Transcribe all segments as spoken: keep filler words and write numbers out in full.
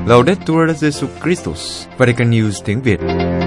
Laudetur Jesus Christus, Vatican News tiếng Việt.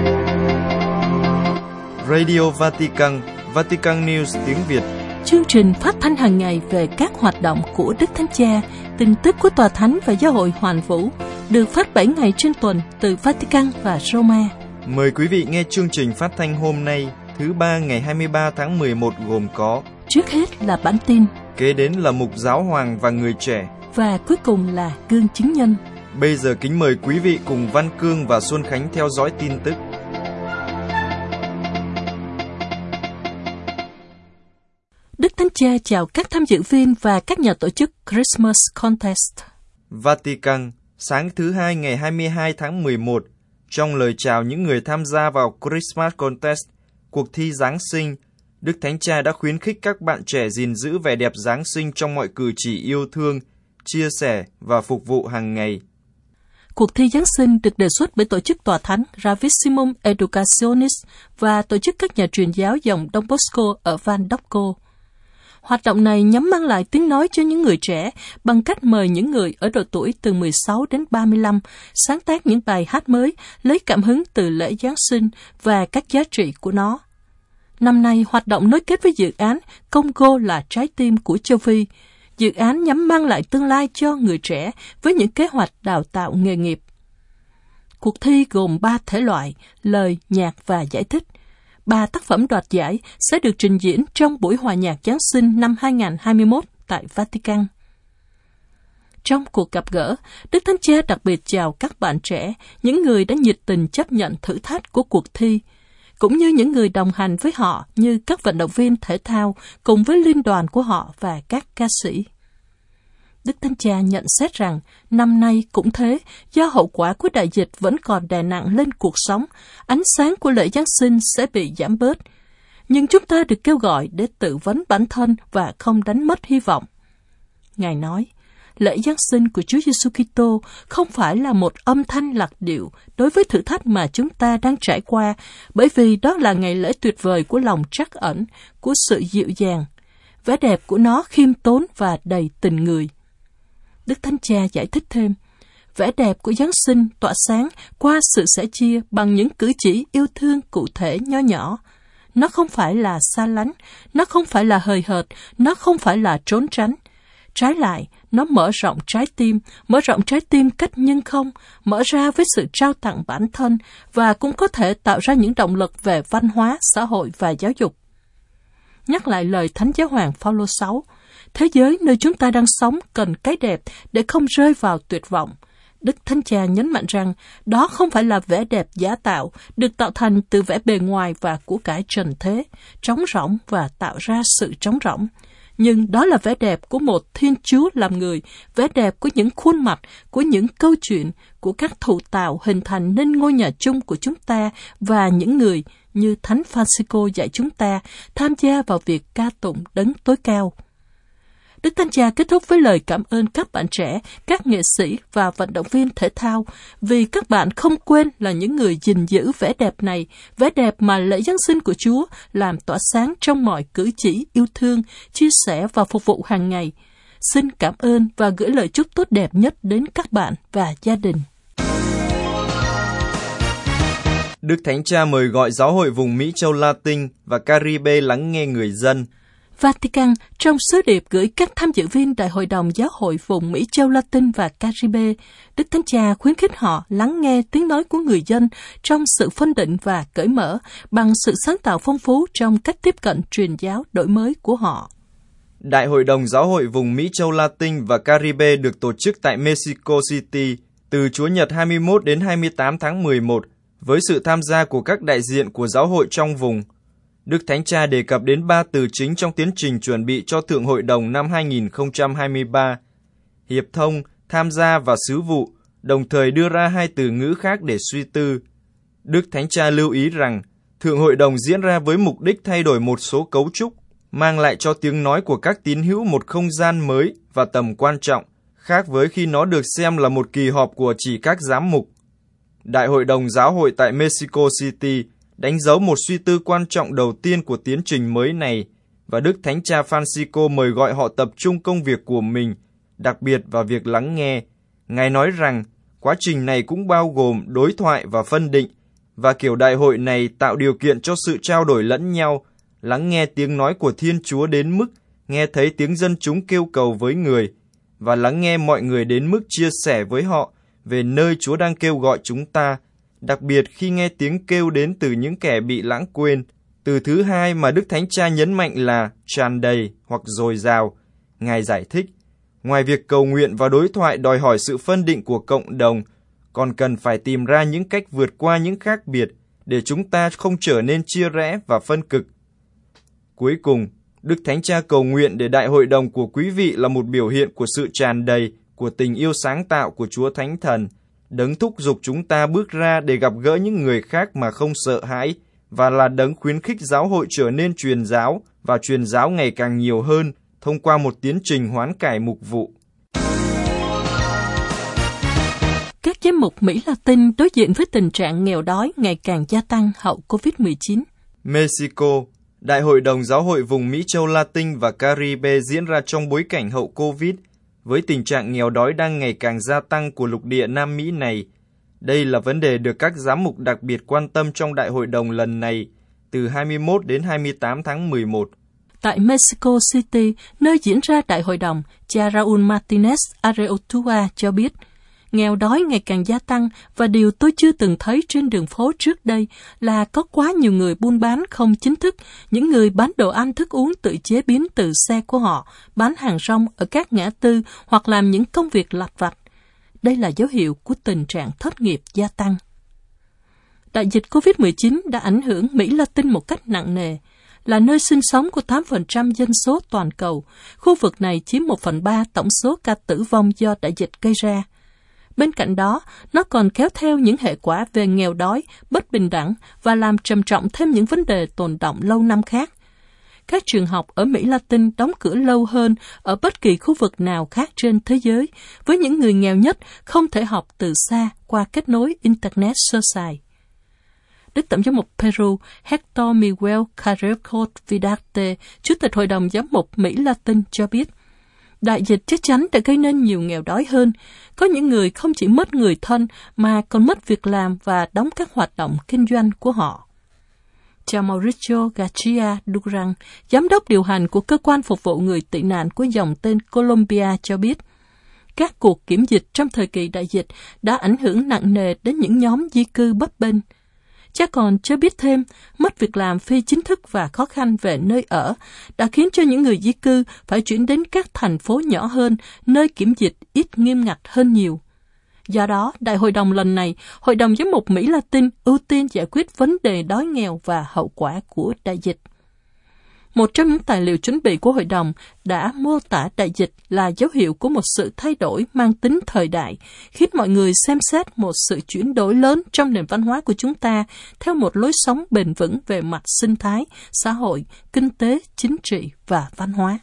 Radio Vatican, Vatican News tiếng Việt. Chương trình phát thanh hàng ngày về các hoạt động của Đức Thánh Cha, tin tức của Tòa Thánh và Giáo hội Hoàn Vũ, được phát bảy ngày trên tuần từ Vatican và Roma. Mời quý vị nghe chương trình phát thanh hôm nay, thứ ba ngày hai mươi ba tháng mười một gồm có: trước hết là bản tin, kế đến là mục giáo hoàng và người trẻ, và cuối cùng là gương chứng nhân. Bây giờ kính mời quý vị cùng Văn Cương và Xuân Khánh theo dõi tin tức. Đức Thánh Cha chào các tham dự viên và các nhà tổ chức Christmas Contest. Vatican, sáng thứ hai ngày hai mươi hai tháng mười một, trong lời chào những người tham gia vào Christmas Contest, cuộc thi Giáng sinh, Đức Thánh Cha đã khuyến khích các bạn trẻ gìn giữ vẻ đẹp Giáng sinh trong mọi cử chỉ yêu thương, chia sẻ và phục vụ hàng ngày. Cuộc thi Giáng sinh được đề xuất bởi tổ chức Tòa Thánh Gravissimum Educationis và tổ chức các nhà truyền giáo dòng Don Bosco ở Van Docco. Hoạt động này nhằm mang lại tiếng nói cho những người trẻ bằng cách mời những người ở độ tuổi từ mười sáu đến ba mươi lăm sáng tác những bài hát mới lấy cảm hứng từ lễ Giáng sinh và các giá trị của nó. Năm nay, hoạt động nối kết với dự án Congo là trái tim của châu Phi. Dự án nhằm mang lại tương lai cho người trẻ với những kế hoạch đào tạo nghề nghiệp. Cuộc thi gồm ba thể loại: lời, nhạc và giải thích. Ba tác phẩm đoạt giải sẽ được trình diễn trong buổi hòa nhạc Giáng sinh năm hai không hai mốt tại Vatican. Trong cuộc gặp gỡ, Đức Thánh Cha đặc biệt chào các bạn trẻ, những người đã nhiệt tình chấp nhận thử thách của cuộc thi, cũng như những người đồng hành với họ như các vận động viên thể thao cùng với liên đoàn của họ và các ca sĩ. Đức Thánh Cha nhận xét rằng năm nay cũng thế, do hậu quả của đại dịch vẫn còn đè nặng lên cuộc sống, ánh sáng của lễ Giáng sinh sẽ bị giảm bớt. Nhưng chúng ta được kêu gọi để tự vấn bản thân và không đánh mất hy vọng. Ngài nói, lễ Giáng sinh của Chúa Giêsu Kitô không phải là một âm thanh lạc điệu đối với thử thách mà chúng ta đang trải qua, bởi vì đó là ngày lễ tuyệt vời của lòng trắc ẩn, của sự dịu dàng. Vẻ đẹp của nó khiêm tốn và đầy tình người. Đức Thánh Cha giải thích thêm, vẻ đẹp của Giáng sinh tỏa sáng qua sự sẻ chia bằng những cử chỉ yêu thương cụ thể nho nhỏ. Nó không phải là xa lánh, nó không phải là hời hợt, nó không phải là trốn tránh. Trái lại, nó mở rộng trái tim, mở rộng trái tim cách nhân không, mở ra với sự trao tặng bản thân và cũng có thể tạo ra những động lực về văn hóa, xã hội và giáo dục. Nhắc lại lời Thánh Giáo hoàng Phaolô sáu, thế giới nơi chúng ta đang sống cần cái đẹp để không rơi vào tuyệt vọng. Đức Thánh Cha nhấn mạnh rằng đó không phải là vẻ đẹp giả tạo, được tạo thành từ vẻ bề ngoài và của cải trần thế, trống rỗng và tạo ra sự trống rỗng. Nhưng đó là vẻ đẹp của một Thiên Chúa làm người, vẻ đẹp của những khuôn mặt, của những câu chuyện, của các thụ tạo hình thành nên ngôi nhà chung của chúng ta và những người, như Thánh Francisco dạy chúng ta, tham gia vào việc ca tụng Đấng tối cao. Đức Thánh Cha kết thúc với lời cảm ơn các bạn trẻ, các nghệ sĩ và vận động viên thể thao vì các bạn không quên là những người gìn giữ vẻ đẹp này, vẻ đẹp mà lễ Giáng sinh của Chúa làm tỏa sáng trong mọi cử chỉ yêu thương, chia sẻ và phục vụ hàng ngày. Xin cảm ơn và gửi lời chúc tốt đẹp nhất đến các bạn và gia đình. Đức Thánh Cha mời gọi giáo hội vùng Mỹ Châu Latin và Caribe lắng nghe người dân. Vatican, trong sứ điệp gửi các tham dự viên Đại hội đồng Giáo hội vùng Mỹ Châu Latin và Caribe, Đức Thánh Cha khuyến khích họ lắng nghe tiếng nói của người dân trong sự phân định và cởi mở bằng sự sáng tạo phong phú trong cách tiếp cận truyền giáo đổi mới của họ. Đại hội đồng Giáo hội vùng Mỹ Châu Latin và Caribe được tổ chức tại Mexico City từ Chủ nhật hai mươi mốt đến hai mươi tám tháng mười một với sự tham gia của các đại diện của giáo hội trong vùng. Đức Thánh Cha đề cập đến ba từ chính trong tiến trình chuẩn bị cho Thượng Hội đồng năm hai không hai ba: hiệp thông, tham gia và sứ vụ, đồng thời đưa ra hai từ ngữ khác để suy tư. Đức Thánh Cha lưu ý rằng, Thượng Hội đồng diễn ra với mục đích thay đổi một số cấu trúc, mang lại cho tiếng nói của các tín hữu một không gian mới và tầm quan trọng, khác với khi nó được xem là một kỳ họp của chỉ các giám mục. Đại hội đồng giáo hội tại Mexico City đánh dấu một suy tư quan trọng đầu tiên của tiến trình mới này, và Đức Thánh Cha Francisco mời gọi họ tập trung công việc của mình, đặc biệt vào việc lắng nghe. Ngài nói rằng, Quá trình này cũng bao gồm đối thoại và phân định, và kiểu đại hội này tạo điều kiện cho sự trao đổi lẫn nhau, lắng nghe tiếng nói của Thiên Chúa đến mức nghe thấy tiếng dân chúng kêu cầu với người, và lắng nghe mọi người đến mức chia sẻ với họ về nơi Chúa đang kêu gọi chúng ta, đặc biệt khi nghe tiếng kêu đến từ những kẻ bị lãng quên. Từ thứ hai mà Đức Thánh Cha nhấn mạnh là tràn đầy hoặc dồi dào. Ngài giải thích, ngoài việc cầu nguyện và đối thoại đòi hỏi sự phân định của cộng đồng, còn cần phải tìm ra những cách vượt qua những khác biệt để chúng ta không trở nên chia rẽ và phân cực. Cuối cùng, Đức Thánh Cha cầu nguyện để đại hội đồng của quý vị là một biểu hiện của sự tràn đầy của tình yêu sáng tạo của Chúa Thánh Thần, đấng thúc giục chúng ta bước ra để gặp gỡ những người khác mà không sợ hãi, và là đấng khuyến khích giáo hội trở nên truyền giáo và truyền giáo ngày càng nhiều hơn thông qua một tiến trình hoán cải mục vụ. Các giám mục Mỹ Latin đối diện với tình trạng nghèo đói ngày càng gia tăng hậu covid mười chín. Mexico, Đại hội đồng giáo hội vùng Mỹ Châu Latin và Caribe diễn ra trong bối cảnh hậu Covid, với tình trạng nghèo đói đang ngày càng gia tăng của lục địa Nam Mỹ này. Đây là vấn đề được các giám mục đặc biệt quan tâm trong đại hội đồng lần này, từ hai mươi mốt đến hai mươi tám tháng mười một. Tại Mexico City, nơi diễn ra đại hội đồng, cha Raúl Martínez Areotua cho biết, nghèo đói ngày càng gia tăng và điều tôi chưa từng thấy trên đường phố trước đây là có quá nhiều người buôn bán không chính thức, những người bán đồ ăn thức uống tự chế biến từ xe của họ, bán hàng rong ở các ngã tư hoặc làm những công việc lặt vặt. Đây là dấu hiệu của tình trạng thất nghiệp gia tăng. Đại dịch covid mười chín đã ảnh hưởng Mỹ Latin một cách nặng nề. Là nơi sinh sống của tám phần trăm dân số toàn cầu, khu vực này chiếm một phần ba tổng số ca tử vong do đại dịch gây ra. Bên cạnh đó, nó còn kéo theo những hệ quả về nghèo đói, bất bình đẳng và làm trầm trọng thêm những vấn đề tồn đọng lâu năm khác. Các trường học ở Mỹ Latin đóng cửa lâu hơn ở bất kỳ khu vực nào khác trên thế giới, với những người nghèo nhất không thể học từ xa qua kết nối Internet sơ sài. Đức Tổng giám mục Peru Hector Miguel Carrejos Vidarte, Chủ tịch Hội đồng Giám mục Mỹ Latin cho biết, đại dịch chắc chắn đã gây nên nhiều nghèo đói hơn. Có những người không chỉ mất người thân mà còn mất việc làm và đóng các hoạt động kinh doanh của họ. Cha Mauricio Garcia Duran, Giám đốc điều hành của Cơ quan Phục vụ Người tị nạn của dòng tên Colombia cho biết, các cuộc kiểm dịch trong thời kỳ đại dịch đã ảnh hưởng nặng nề đến những nhóm di cư bấp bênh. Cha còn cho biết thêm, mất việc làm phi chính thức và khó khăn về nơi ở đã khiến cho những người di cư phải chuyển đến các thành phố nhỏ hơn, nơi kiểm dịch ít nghiêm ngặt hơn nhiều. Do đó, đại hội đồng lần này, Hội đồng Giám mục Mỹ Latin ưu tiên giải quyết vấn đề đói nghèo và hậu quả của đại dịch. Một trong những tài liệu chuẩn bị của hội đồng đã mô tả đại dịch là dấu hiệu của một sự thay đổi mang tính thời đại, khiến mọi người xem xét một sự chuyển đổi lớn trong nền văn hóa của chúng ta theo một lối sống bền vững về mặt sinh thái, xã hội, kinh tế, chính trị và văn hóa.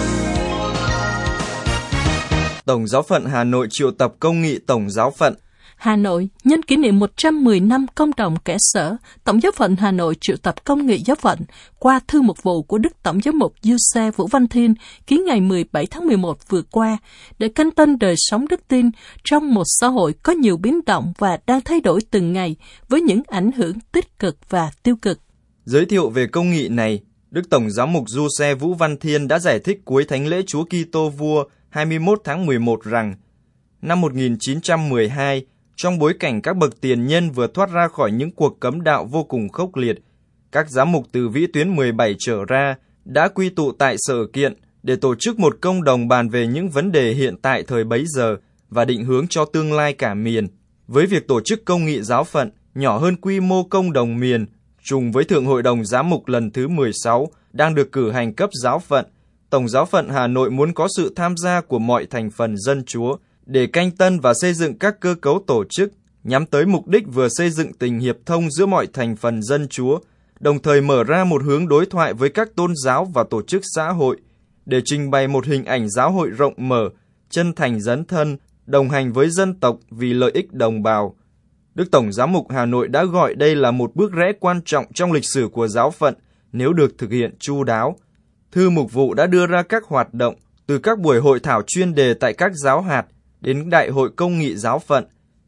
Tổng giáo phận Hà Nội triệu tập công nghị tổng giáo phận. Hà Nội, nhân kỷ niệm một trăm mười năm công đồng kẻ sở, Tổng giáo phận Hà Nội triệu tập công nghị giáo phận qua thư mục vụ của Đức Tổng giám mục Giuse Vũ Văn Thiên ký ngày mười bảy tháng mười một vừa qua để canh tân đời sống đức tin trong một xã hội có nhiều biến động và đang thay đổi từng ngày với những ảnh hưởng tích cực và tiêu cực. Giới thiệu về công nghị này, Đức Tổng giám mục Giuse Vũ Văn Thiên đã giải thích cuối Thánh lễ Chúa Kitô Vua hai mươi mốt tháng mười một rằng năm một nghìn chín trăm mười hai, trong bối cảnh các bậc tiền nhân vừa thoát ra khỏi những cuộc cấm đạo vô cùng khốc liệt, các giám mục từ vĩ tuyến mười bảy trở ra đã quy tụ tại sở kiện để tổ chức một công đồng bàn về những vấn đề hiện tại thời bấy giờ và định hướng cho tương lai cả miền. Với việc tổ chức công nghị giáo phận nhỏ hơn quy mô công đồng miền, trùng với Thượng Hội đồng Giám mục lần thứ mười sáu đang được cử hành cấp giáo phận, Tổng giáo phận Hà Nội muốn có sự tham gia của mọi thành phần dân Chúa để canh tân và xây dựng các cơ cấu tổ chức nhắm tới mục đích vừa xây dựng tình hiệp thông giữa mọi thành phần dân Chúa, đồng thời mở ra một hướng đối thoại với các tôn giáo và tổ chức xã hội để trình bày một hình ảnh giáo hội rộng mở, chân thành dấn thân, đồng hành với dân tộc vì lợi ích đồng bào. Đức Tổng giám mục Hà Nội đã gọi đây là một bước rẽ quan trọng trong lịch sử của giáo phận nếu được thực hiện chu đáo. Thư mục vụ đã đưa ra các hoạt động từ các buổi hội thảo chuyên đề tại các giáo hạt đến đại hội công nghị giáo phận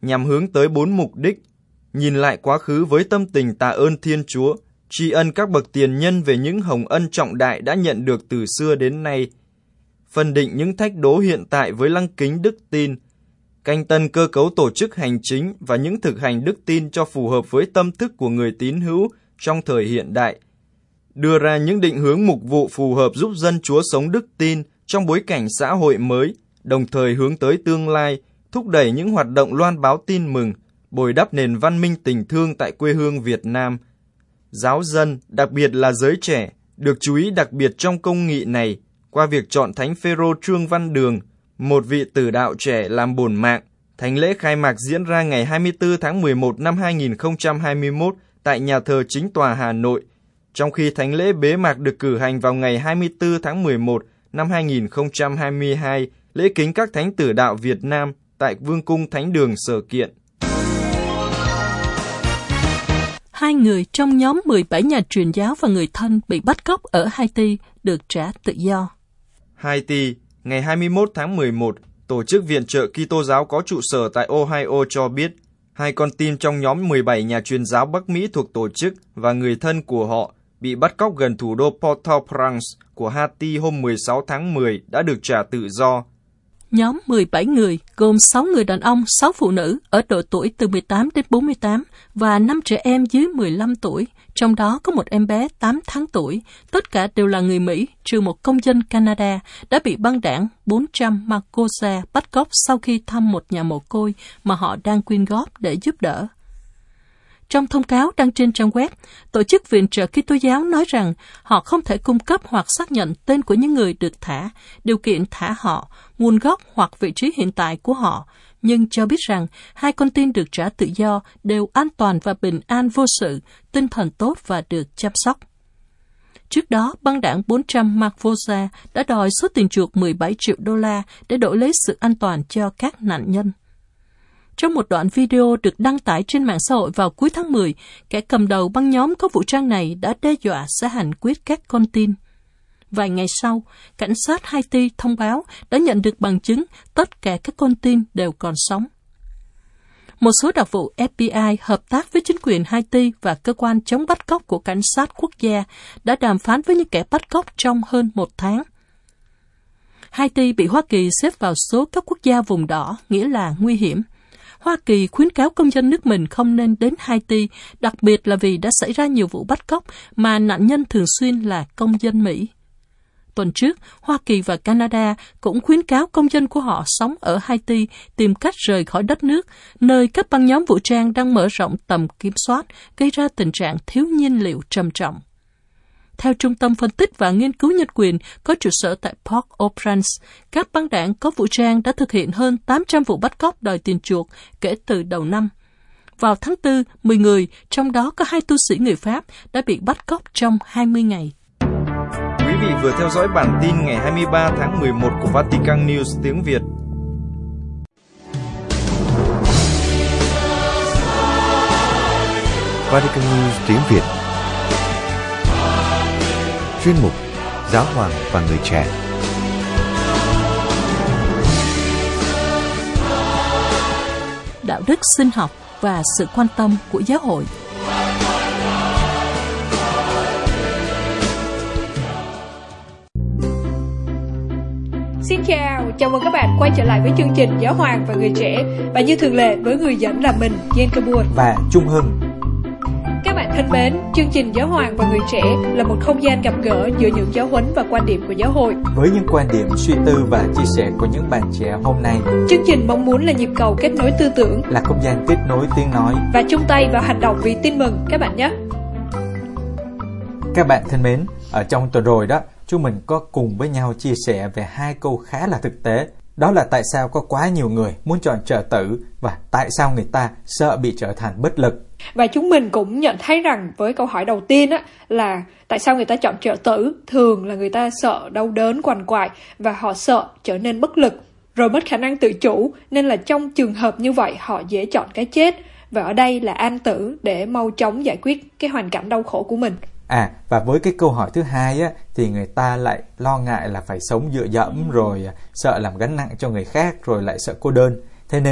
nhằm hướng tới bốn mục đích: nhìn lại quá khứ với tâm tình tạ ơn Thiên Chúa, tri ân các bậc tiền nhân về những hồng ân trọng đại đã nhận được từ xưa đến nay, phân định những thách đố hiện tại với lăng kính đức tin, canh tân cơ cấu tổ chức hành chính và những thực hành đức tin cho phù hợp với tâm thức của người tín hữu trong thời hiện đại, đưa ra những định hướng mục vụ phù hợp giúp dân Chúa sống đức tin trong bối cảnh xã hội mới, đồng thời hướng tới tương lai, thúc đẩy những hoạt động loan báo tin mừng, bồi đắp nền văn minh tình thương tại quê hương Việt Nam. Giáo dân, đặc biệt là giới trẻ, được chú ý đặc biệt trong công nghị này qua việc chọn Thánh Phêrô Trương Văn Đường, một vị tử đạo trẻ làm bổn mạng. Thánh lễ khai mạc diễn ra ngày hai mươi tư tháng mười một năm hai nghìn không trăm hai mươi mốt tại nhà thờ Chính tòa Hà Nội, trong khi thánh lễ bế mạc được cử hành vào ngày hai mươi tư tháng mười một năm hai nghìn không trăm hai mươi hai, lễ kính các thánh tử đạo Việt Nam tại Vương cung Thánh đường Sở Kiện. Hai người trong nhóm mười bảy nhà truyền giáo và người thân bị bắt cóc ở Haiti được trả tự do. Haiti, ngày hai mươi mốt tháng mười một, Tổ chức Viện trợ Kitô giáo có trụ sở tại Ohio cho biết, hai con tin trong nhóm mười bảy nhà truyền giáo Bắc Mỹ thuộc tổ chức và người thân của họ bị bắt cóc gần thủ đô Port-au-Prince của Haiti hôm mười sáu tháng mười đã được trả tự do. Nhóm mười bảy người gồm sáu người đàn ông, sáu phụ nữ ở độ tuổi từ mười tám đến bốn mươi tám và năm trẻ em dưới mười lăm tuổi, trong đó có một em bé tám tháng tuổi, tất cả đều là người Mỹ, trừ một công dân Canada, đã bị băng đảng bốn trăm Makosa bắt cóc sau khi thăm một nhà mồ côi mà họ đang quyên góp để giúp đỡ. Trong thông cáo đăng trên trang web, Tổ chức Viện trợ Kitô giáo nói rằng họ không thể cung cấp hoặc xác nhận tên của những người được thả, điều kiện thả họ, nguồn gốc hoặc vị trí hiện tại của họ, nhưng cho biết rằng hai con tin được trả tự do đều an toàn và bình an vô sự, tinh thần tốt và được chăm sóc. Trước đó, băng đảng bốn trăm Makosa đã đòi số tiền chuộc mười bảy triệu đô la để đổi lấy sự an toàn cho các nạn nhân. Trong một đoạn video được đăng tải trên mạng xã hội vào cuối tháng mười, kẻ cầm đầu băng nhóm có vũ trang này đã đe dọa sẽ hành quyết các con tin. Vài ngày sau, cảnh sát Haiti thông báo đã nhận được bằng chứng tất cả các con tin đều còn sống. Một số đặc vụ F B I hợp tác với chính quyền Haiti và cơ quan chống bắt cóc của cảnh sát quốc gia đã đàm phán với những kẻ bắt cóc trong hơn một tháng. Haiti bị Hoa Kỳ xếp vào số các quốc gia vùng đỏ, nghĩa là nguy hiểm. Hoa Kỳ khuyến cáo công dân nước mình không nên đến Haiti, đặc biệt là vì đã xảy ra nhiều vụ bắt cóc mà nạn nhân thường xuyên là công dân Mỹ. Tuần trước, Hoa Kỳ và Canada cũng khuyến cáo công dân của họ sống ở Haiti tìm cách rời khỏi đất nước, nơi các băng nhóm vũ trang đang mở rộng tầm kiểm soát, gây ra tình trạng thiếu nhiên liệu trầm trọng. Theo Trung tâm Phân tích và Nghiên cứu Nhân quyền có trụ sở tại Port-au-Prince, các băng đảng có vũ trang đã thực hiện hơn tám trăm vụ bắt cóc đòi tiền chuộc kể từ đầu năm. Vào tháng tư, mười người, trong đó có hai tu sĩ người Pháp, đã bị bắt cóc trong hai mươi ngày. Quý vị vừa theo dõi bản tin ngày hai mươi ba tháng mười một của Vatican News tiếng Việt. Vatican News tiếng Việt. Chuyên mục Giáo hoàng và người trẻ. Đạo đức sinh học và sự quan tâm của giáo hội. Xin chào, chào mừng các bạn quay trở lại với chương trình Giáo hoàng và người trẻ. Và như thường lệ với người dẫn là mình, Jen Kabur và Trung Hưng. Các bạn thân mến, chương trình Giáo hoàng và người trẻ là một không gian gặp gỡ giữa những giáo huấn và quan điểm của giáo hội, với những quan điểm, suy tư và chia sẻ của những bạn trẻ hôm nay. Chương trình mong muốn là nhịp cầu kết nối tư tưởng, là không gian kết nối tiếng nói và chung tay vào hành động vì tin mừng các bạn nhé. Các bạn thân mến, ở trong tuần rồi đó, chúng mình có cùng với nhau chia sẻ về hai câu khá là thực tế. Đó là tại sao có quá nhiều người muốn chọn trợ tử và tại sao người ta sợ bị trở thành bất lực. Và chúng mình cũng nhận thấy rằng với câu hỏi đầu tiên á, là tại sao người ta chọn trợ tử, thường là người ta sợ đau đớn quằn quại và họ sợ trở nên bất lực, rồi mất khả năng tự chủ, nên là trong trường hợp như vậy họ dễ chọn cái chết. Và ở đây là an tử để mau chóng giải quyết cái hoàn cảnh đau khổ của mình. À, và với cái câu hỏi thứ hai á, thì người ta lại lo ngại là phải sống dựa dẫm, rồi sợ làm gánh nặng cho người khác, rồi lại sợ cô đơn. Thế nên á,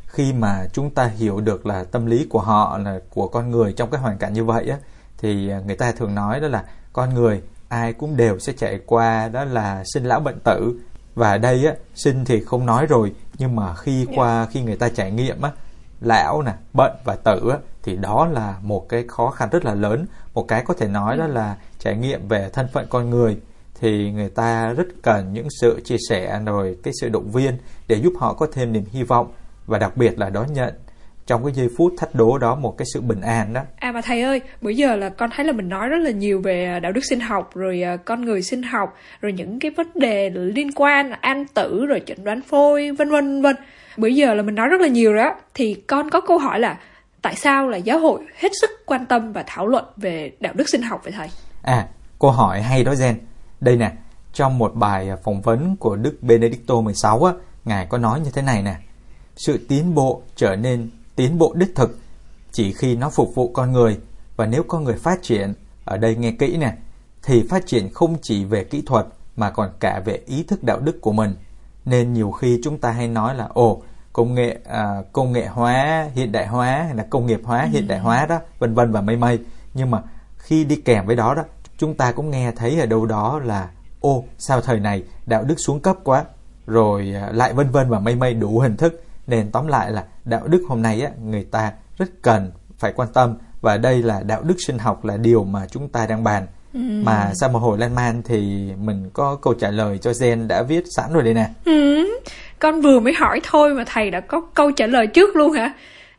khi mà chúng ta hiểu được là tâm lý của họ, là của con người trong cái hoàn cảnh như vậy á, thì người ta thường nói đó là con người ai cũng đều sẽ trải qua đó là sinh lão bệnh tử. Và ở đây á, sinh thì không nói rồi, nhưng mà khi qua khi người ta trải nghiệm á, lão nè, bệnh và tử á, thì đó là một cái khó khăn rất là lớn. Một cái có thể nói đó là trải nghiệm về thân phận con người, thì người ta rất cần những sự chia sẻ rồi cái sự động viên để giúp họ có thêm niềm hy vọng, và đặc biệt là đón nhận trong cái giây phút thách đố đó một cái sự bình an đó. À mà thầy ơi, bữa giờ là con thấy là mình nói rất là nhiều về đạo đức sinh học, rồi con người sinh học, rồi những cái vấn đề liên quan an tử, rồi chẩn đoán phôi, vân vân vân. Bữa giờ là mình nói rất là nhiều rồi á, thì con có câu hỏi là tại sao là giáo hội hết sức quan tâm và thảo luận về đạo đức sinh học vậy thầy? À, câu hỏi hay đó Gen. Đây nè, trong một bài phỏng vấn của Đức Benedicto mười sáu á, Ngài có nói như thế này nè: sự tiến bộ trở nên tiến bộ đích thực chỉ khi nó phục vụ con người, và nếu con người phát triển, ở đây nghe kỹ nè, thì phát triển không chỉ về kỹ thuật mà còn cả về ý thức đạo đức của mình. Nên nhiều khi chúng ta hay nói là ồ, công nghệ à, công nghệ hóa, hiện đại hóa, hay là công nghiệp hóa, ừ. hiện đại hóa đó, vân vân và mây mây. Nhưng mà khi đi kèm với đó đó, chúng ta cũng nghe thấy ở đâu đó là ô, sao thời này đạo đức xuống cấp quá, rồi lại vân vân và mây mây đủ hình thức. Nên tóm lại là đạo đức hôm nay á, người ta rất cần phải quan tâm, và đây là đạo đức sinh học là điều mà chúng ta đang bàn. Ừ. Mà sau một hồi lan man thì mình có câu trả lời cho Gen đã viết sẵn rồi đây nè. Ừ, con vừa mới hỏi thôi mà thầy đã có câu trả lời trước luôn hả?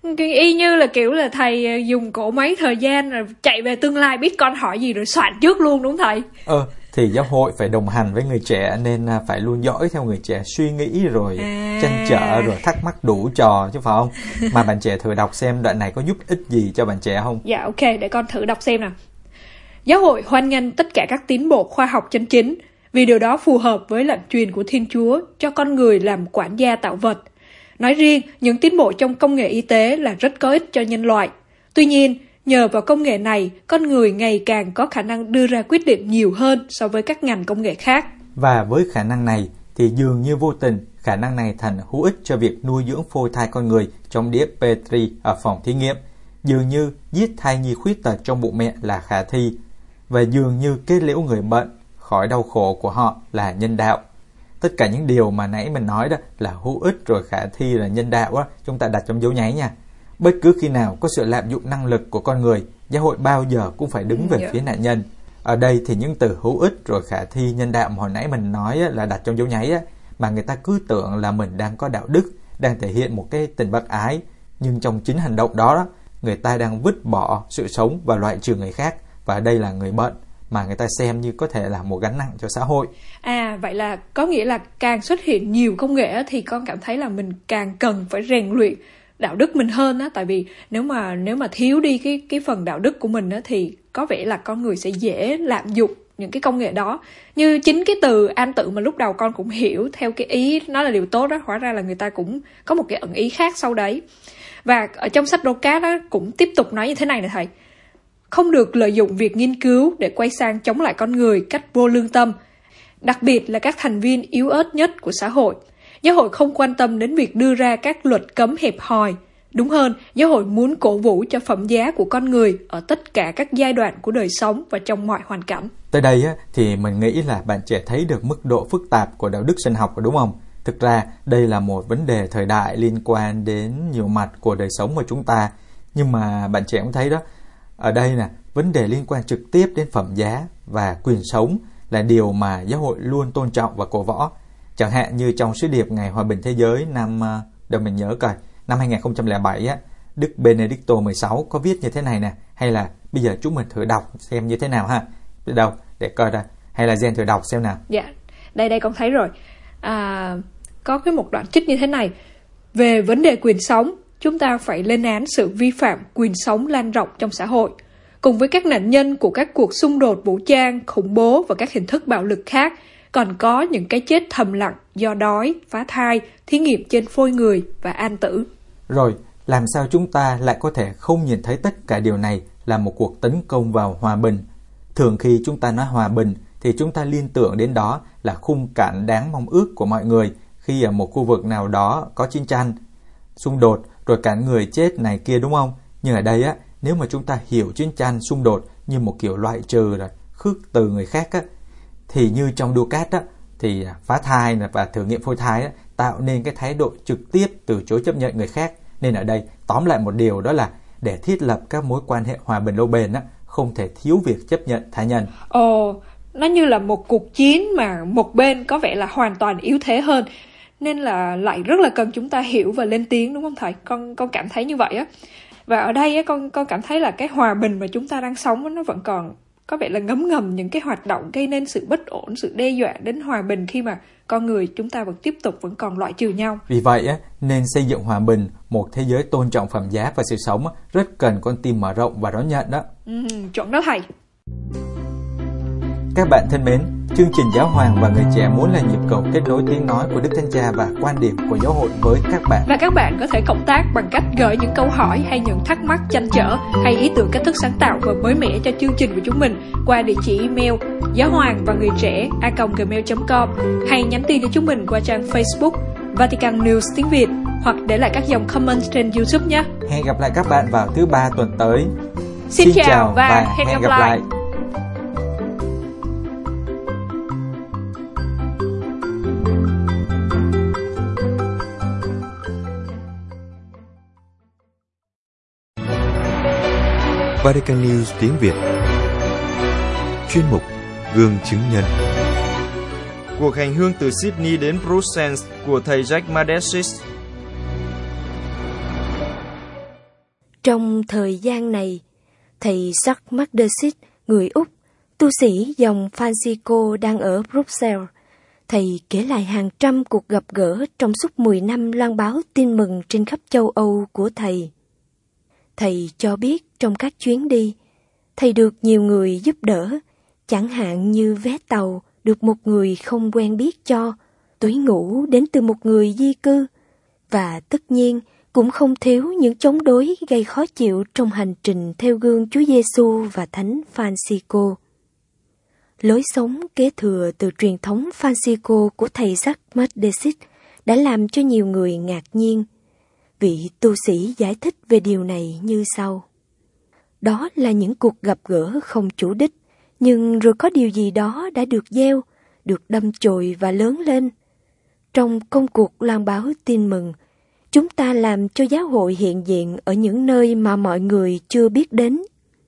Y như là kiểu là thầy dùng cỗ máy thời gian rồi chạy về tương lai, biết con hỏi gì rồi soạn trước luôn đúng thầy? Ờ, thì giáo hội phải đồng hành với người trẻ, nên phải luôn dõi theo người trẻ, suy nghĩ rồi à. trăn trở rồi thắc mắc đủ trò chứ phải không? Mà bạn trẻ thử đọc xem đoạn này có giúp ích gì cho bạn trẻ không? Dạ ok, để con thử đọc xem nào. Giáo hội hoan nghênh tất cả các tiến bộ khoa học chân chính, vì điều đó phù hợp với lệnh truyền của Thiên Chúa cho con người làm quản gia tạo vật. Nói riêng, những tiến bộ trong công nghệ y tế là rất có ích cho nhân loại. Tuy nhiên, nhờ vào công nghệ này, con người ngày càng có khả năng đưa ra quyết định nhiều hơn so với các ngành công nghệ khác. Và với khả năng này, thì dường như vô tình, khả năng này thành hữu ích cho việc nuôi dưỡng phôi thai con người trong đĩa Petri ở phòng thí nghiệm. Dường như giết thai nhi khuyết tật trong bụng mẹ là khả thi. Và dường như kết liễu người bệnh khỏi đau khổ của họ là nhân đạo. Tất cả những điều mà nãy mình nói đó là hữu ích rồi khả thi là nhân đạo á, chúng ta đặt trong dấu nháy nha. Bất cứ khi nào có sự lạm dụng năng lực của con người, giáo hội bao giờ cũng phải đứng về yeah. phía nạn nhân. Ở đây thì những từ hữu ích rồi khả thi, nhân đạo mà hồi nãy mình nói á, là đặt trong dấu nháy á, mà người ta cứ tưởng là mình đang có đạo đức, đang thể hiện một cái tình bác ái, nhưng trong chính hành động đó, đó người ta đang vứt bỏ sự sống và loại trừ người khác, và đây là người bệnh mà người ta xem như có thể là một gánh nặng cho xã hội. À, vậy là có nghĩa là càng xuất hiện nhiều công nghệ thì con cảm thấy là mình càng cần phải rèn luyện đạo đức mình hơn á, tại vì nếu mà nếu mà thiếu đi cái cái phần đạo đức của mình á thì có vẻ là con người sẽ dễ lạm dụng những cái công nghệ đó. Như chính cái từ an tự mà lúc đầu con cũng hiểu theo cái ý nó là điều tốt đó, hóa ra là người ta cũng có một cái ẩn ý khác sau đấy. Và ở trong sách Rô-cát đó cũng tiếp tục nói như thế này nè thầy: không được lợi dụng việc nghiên cứu để quay sang chống lại con người cách vô lương tâm, đặc biệt là các thành viên yếu ớt nhất của xã hội. Giáo hội không quan tâm đến việc đưa ra các luật cấm hẹp hòi. Đúng hơn, giáo hội muốn cổ vũ cho phẩm giá của con người ở tất cả các giai đoạn của đời sống và trong mọi hoàn cảnh. Tới đây á, thì mình nghĩ là bạn trẻ thấy được mức độ phức tạp của đạo đức sinh học, đúng không? Thực ra đây là một vấn đề thời đại liên quan đến nhiều mặt của đời sống của chúng ta. Nhưng mà bạn trẻ cũng thấy đó, ở đây nè, vấn đề liên quan trực tiếp đến phẩm giá và quyền sống là điều mà giáo hội luôn tôn trọng và cổ võ. Chẳng hạn như trong sứ điệp Ngày Hòa bình Thế giới năm, đâu mình nhớ coi, năm hai không không bảy á, Đức Benedicto mười sáu có viết như thế này nè. Hay là bây giờ chúng mình thử đọc xem như thế nào ha. Biết đâu, để coi ra. Hay là Gen thử đọc xem nào. Dạ, đây đây con thấy rồi. À, có cái một đoạn trích như thế này: về vấn đề quyền sống, chúng ta phải lên án sự vi phạm quyền sống lan rộng trong xã hội. Cùng với các nạn nhân của các cuộc xung đột vũ trang, khủng bố và các hình thức bạo lực khác, còn có những cái chết thầm lặng do đói, phá thai, thí nghiệm trên phôi người và an tử. Rồi, làm sao chúng ta lại có thể không nhìn thấy tất cả điều này là một cuộc tấn công vào hòa bình? Thường khi chúng ta nói hòa bình thì chúng ta liên tưởng đến đó là khung cảnh đáng mong ước của mọi người khi ở một khu vực nào đó có chiến tranh. xung đột, rồi cả người chết này kia đúng không? Nhưng ở đây á, nếu mà chúng ta hiểu chiến tranh xung đột như một kiểu loại trừ rồi khước từ người khác á, thì như trong Ducat á, thì phá thai và thử nghiệm phôi thai á, tạo nên cái thái độ trực tiếp từ chối chấp nhận người khác. Nên ở đây tóm lại một điều đó là để thiết lập các mối quan hệ hòa bình lâu bền á, không thể thiếu việc chấp nhận tha nhân. Ồ, nó như là một cuộc chiến mà một bên có vẻ là hoàn toàn yếu thế hơn, nên là lại rất là cần chúng ta hiểu và lên tiếng, đúng không thầy? Con con cảm thấy như vậy á. Và ở đây á, con con cảm thấy là cái hòa bình mà chúng ta đang sống á, nó vẫn còn có vẻ là ngấm ngầm những cái hoạt động gây nên sự bất ổn, sự đe dọa đến hòa bình khi mà con người chúng ta vẫn tiếp tục vẫn còn loại trừ nhau. Vì vậy á, nên xây dựng hòa bình, một thế giới tôn trọng phẩm giá và sự sống á, rất cần con tim mở rộng và đón nhận đó. Ừ, chuẩn đó thầy. Các bạn thân mến, chương trình Giáo Hoàng và Người Trẻ muốn là nhịp cầu kết nối tiếng nói của Đức Thánh Cha và quan điểm của giáo hội với các bạn. Và các bạn có thể cộng tác bằng cách gửi những câu hỏi hay những thắc mắc trăn trở hay ý tưởng cách thức sáng tạo và mới mẻ cho chương trình của chúng mình qua địa chỉ email giáo hoàng và người trẻ a còng gmail chấm com hay nhắn tin cho chúng mình qua trang Facebook Vatican News tiếng Việt hoặc để lại các dòng comment trên YouTube nhé. Hẹn gặp lại các bạn vào thứ ba tuần tới. Xin, Xin chào và, và hẹn, hẹn gặp, gặp lại. lại. Vatican News tiếng Việt. Chuyên mục Gương chứng nhân. Cuộc hành hương từ Sydney đến Bruxelles của thầy Jack Madesis. Trong thời gian này, thầy Jack Madesis, người Úc, tu sĩ dòng Francisco đang ở Bruxelles. Thầy kể lại hàng trăm cuộc gặp gỡ trong suốt mười năm loan báo tin mừng trên khắp châu Âu của thầy. Thầy cho biết trong các chuyến đi, thầy được nhiều người giúp đỡ, chẳng hạn như vé tàu được một người không quen biết cho, túi ngủ đến từ một người di cư, và tất nhiên cũng không thiếu những chống đối gây khó chịu trong hành trình theo gương Chúa Giêsu và Thánh Francisco. Lối sống kế thừa từ truyền thống Francisco của thầy Jack Madesis đã làm cho nhiều người ngạc nhiên. Vị tu sĩ giải thích về điều này như sau. Đó là những cuộc gặp gỡ không chủ đích, nhưng rồi có điều gì đó đã được gieo, được đâm chồi và lớn lên. Trong công cuộc loan báo tin mừng, chúng ta làm cho giáo hội hiện diện ở những nơi mà mọi người chưa biết đến.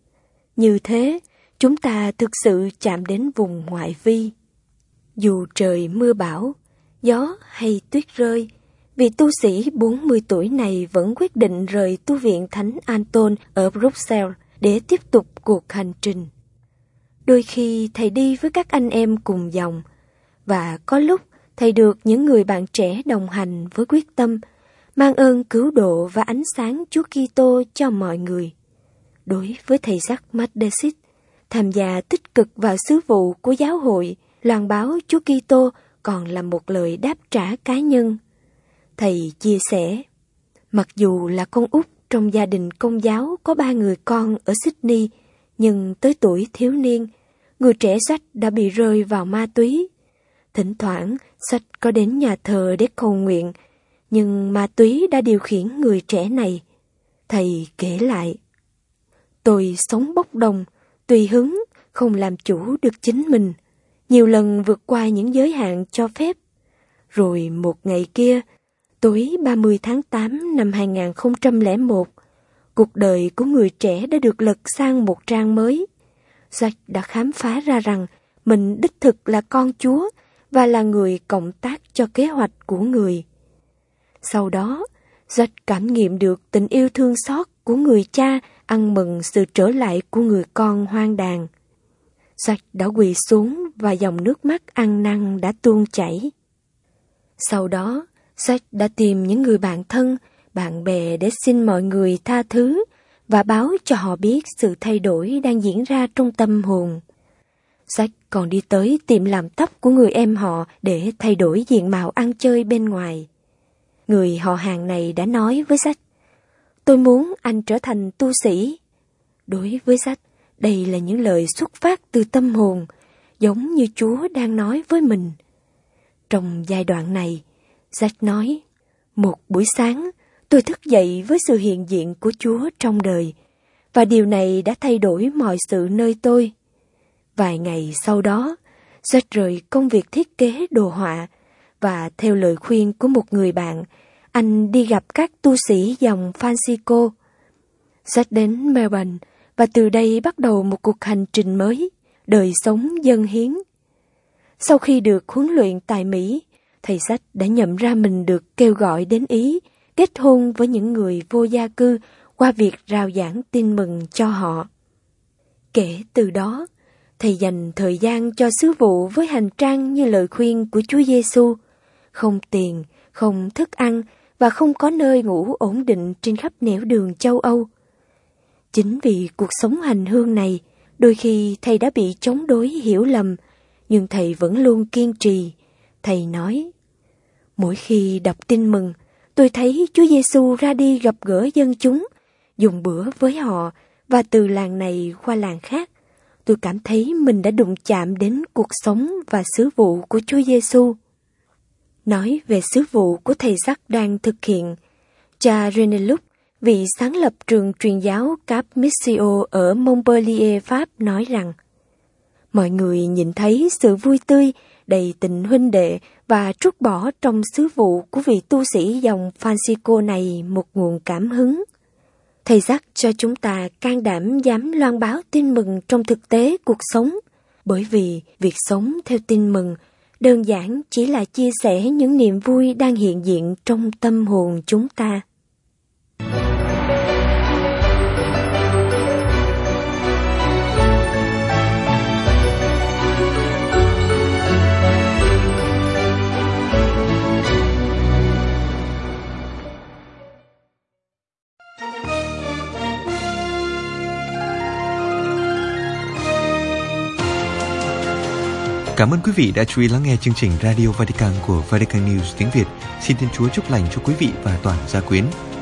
Như thế, chúng ta thực sự chạm đến vùng ngoại vi. Dù trời mưa bão, gió hay tuyết rơi, vị tu sĩ bốn mươi tuổi này vẫn quyết định rời tu viện Thánh Anton ở Bruxelles để tiếp tục cuộc hành trình. Đôi khi thầy đi với các anh em cùng dòng, và có lúc thầy được những người bạn trẻ đồng hành với quyết tâm mang ơn cứu độ và ánh sáng Chúa Kitô cho mọi người. Đối với thầy Jack Madesis, tham gia tích cực vào sứ vụ của giáo hội, loan báo Chúa Kitô còn là một lời đáp trả cá nhân. Thầy chia sẻ, mặc dù là con út trong gia đình Công giáo có ba người con ở Sydney, nhưng tới tuổi thiếu niên, người trẻ Jack đã bị rơi vào ma túy. Thỉnh thoảng, Jack có đến nhà thờ để cầu nguyện, nhưng ma túy đã điều khiển người trẻ này. Thầy kể lại, tôi sống bốc đồng, tùy hứng, không làm chủ được chính mình, nhiều lần vượt qua những giới hạn cho phép. Rồi một ngày kia, tối ba mươi tháng tám năm hai nghìn không trăm lẻ một, cuộc đời của người trẻ đã được lật sang một trang mới. Jack đã khám phá ra rằng mình đích thực là con Chúa và là người cộng tác cho kế hoạch của người. Sau đó, Jack cảm nghiệm được tình yêu thương xót của người cha ăn mừng sự trở lại của người con hoang đàn. Jack đã quỳ xuống và dòng nước mắt ăn năn đã tuôn chảy. Sau đó, Jack đã tìm những người bạn thân, bạn bè để xin mọi người tha thứ và báo cho họ biết sự thay đổi đang diễn ra trong tâm hồn. Jack còn đi tới tiệm làm tóc của người em họ để thay đổi diện mạo ăn chơi bên ngoài. Người họ hàng này đã nói với Jack, tôi muốn anh trở thành tu sĩ. Đối với Jack, đây là những lời xuất phát từ tâm hồn, giống như Chúa đang nói với mình. Trong giai đoạn này, Jack nói, một buổi sáng, tôi thức dậy với sự hiện diện của Chúa trong đời, và điều này đã thay đổi mọi sự nơi tôi. Vài ngày sau đó, Jack rời công việc thiết kế đồ họa, và theo lời khuyên của một người bạn, anh đi gặp các tu sĩ dòng Francisco. Jack đến Melbourne, và từ đây bắt đầu một cuộc hành trình mới, đời sống dâng hiến. Sau khi được huấn luyện tại Mỹ, thầy Jack đã nhận ra mình được kêu gọi đến Ý, kết hôn với những người vô gia cư qua việc rao giảng tin mừng cho họ. Kể từ đó, thầy dành thời gian cho sứ vụ với hành trang như lời khuyên của Chúa Giêsu: không tiền, không thức ăn và không có nơi ngủ ổn định trên khắp nẻo đường châu Âu. Chính vì cuộc sống hành hương này, đôi khi thầy đã bị chống đối hiểu lầm, nhưng thầy vẫn luôn kiên trì. Thầy nói: mỗi khi đọc tin mừng, tôi thấy Chúa Giêsu ra đi gặp gỡ dân chúng, dùng bữa với họ, và từ làng này qua làng khác, tôi cảm thấy mình đã đụng chạm đến cuộc sống và sứ vụ của Chúa Giêsu. Nói về sứ vụ của thầy Jack đang thực hiện, cha René Luc, vị sáng lập trường truyền giáo Cap Missio ở Montpellier, Pháp, nói rằng: mọi người nhìn thấy sự vui tươi, đầy tình huynh đệ và trút bỏ trong sứ vụ của vị tu sĩ dòng Francisco này một nguồn cảm hứng. Thầy Jack cho chúng ta can đảm dám loan báo tin mừng trong thực tế cuộc sống, bởi vì việc sống theo tin mừng đơn giản chỉ là chia sẻ những niềm vui đang hiện diện trong tâm hồn chúng ta. Cảm ơn quý vị đã chú ý lắng nghe chương trình Radio Vatican của Vatican News tiếng Việt. Xin Thiên Chúa chúc lành cho quý vị và toàn gia quyến.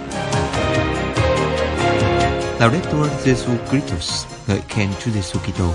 Laudetur Jesu Christus, ngợi khen Chúa Giêsu Kitô.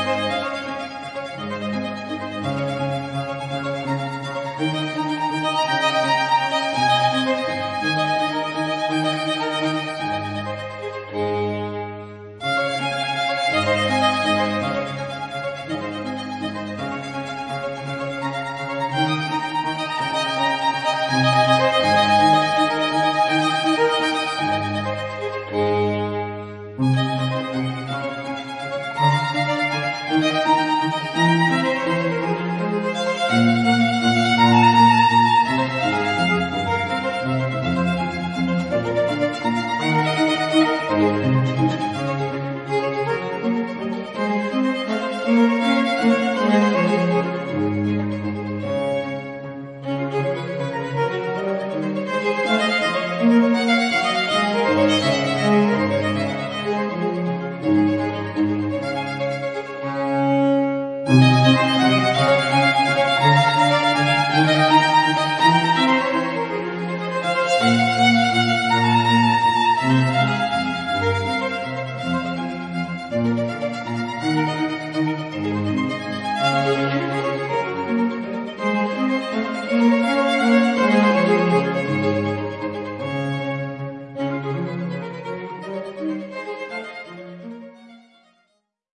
Thank you.